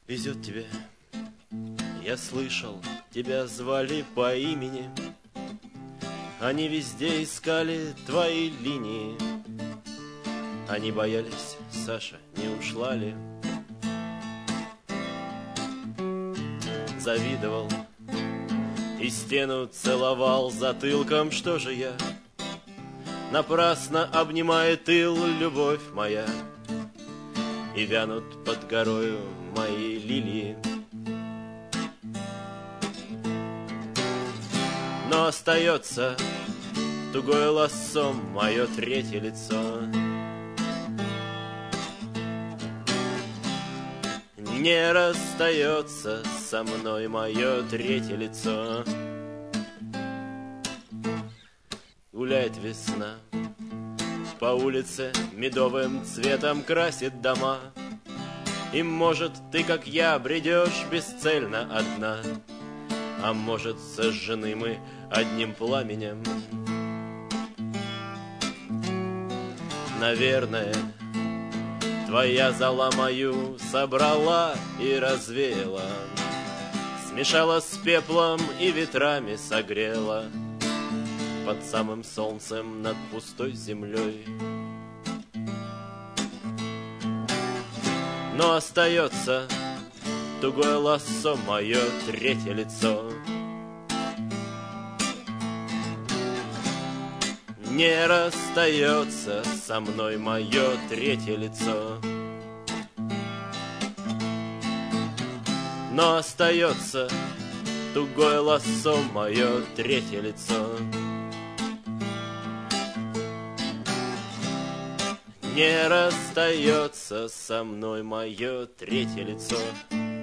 везет тебе. Я слышал, тебя звали по имени. Они везде искали твои линии. Они боялись, Саша, не ушла ли. Завидовал и стену целовал затылком. Что же я? Напрасно обнимает тыл любовь моя, и вянут под горою мои лилии. Но остается тугое лассо мое третье лицо. Не расстается со мной мое третье лицо. Гуляет весна, по улице медовым цветом красит дома. И, может, ты, как я, бредешь бесцельно одна, а может, сожжены мы одним пламенем. Наверное, твоя зола мою собрала и развеяла, смешала с пеплом и ветрами согрела под самым солнцем над пустой землей. Но остается тугое лассо мое третье лицо. Не расстается со мной мое третье лицо. Но остается тугое лассо мое третье лицо. Не расстается со мной мое третье лицо.